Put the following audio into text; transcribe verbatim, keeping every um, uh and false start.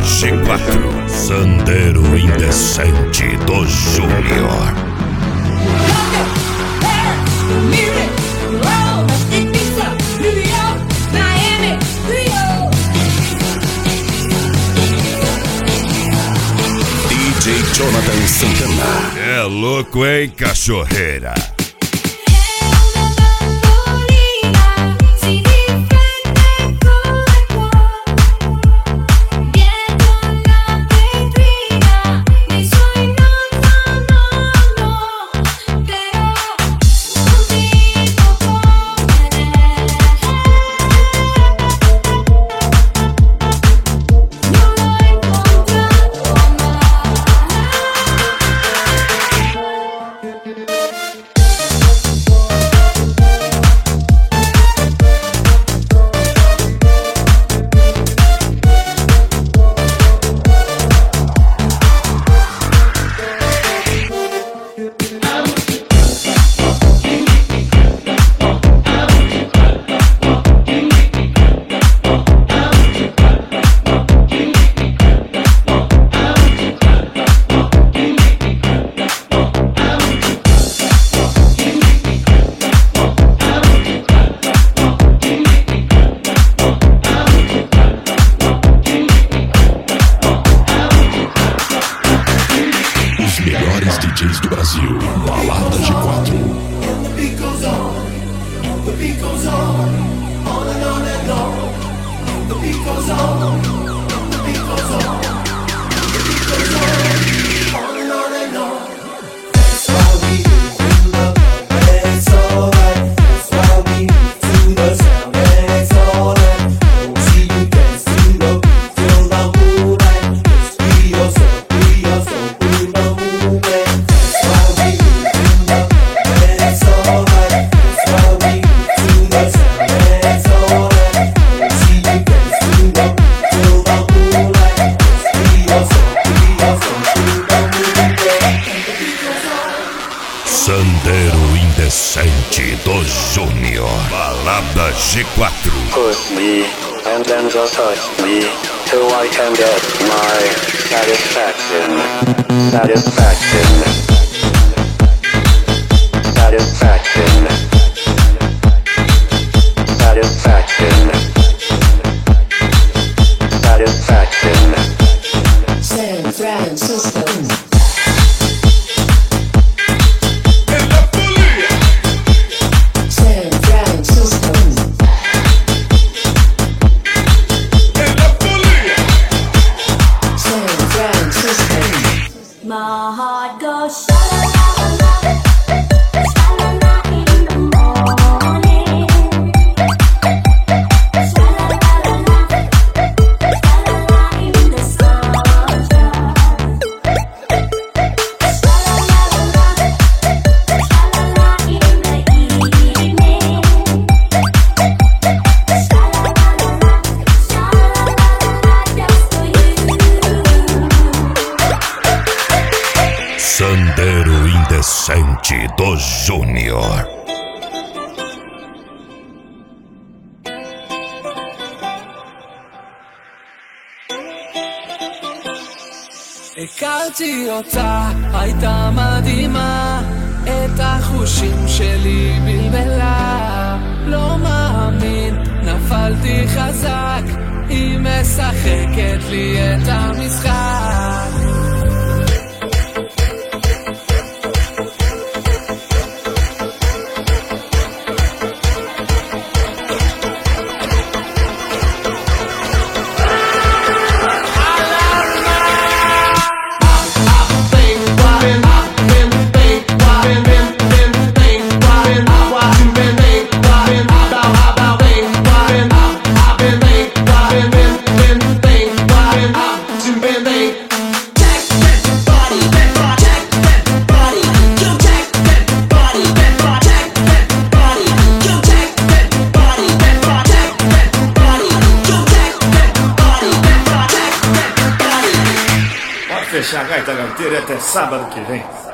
G quatro, Sandero Indecente do Júnior. D J Jonathan Santana. É louco, hein, cachorreira? Melhores D Js do Brasil, Balada G quatro. Sandero Indecente do Júnior. Balada G quatro. Push me and then just touch me till I can get my satisfaction. Satisfaction. Satisfaction. Satisfaction. Satisfaction. San Francisco. My heart goes sha-la-la-la-la, sha-la-la in the morning. Sha-la-la-la-la, sha-la-la in the sunshine. Sha-la-la-la-la, sha-la-la in the evening. Sha-la-la-la-la, sha-la-la-la-la just for you. Sandero Indecente do Júnior. הכרתי אותה, הייתה מדהימה, את החושים שלי בלבלה. לא מאמין, נפלתי חזק, היא משחקת לי את המשחק. Fechar a gaita gaiteira até sábado que vem.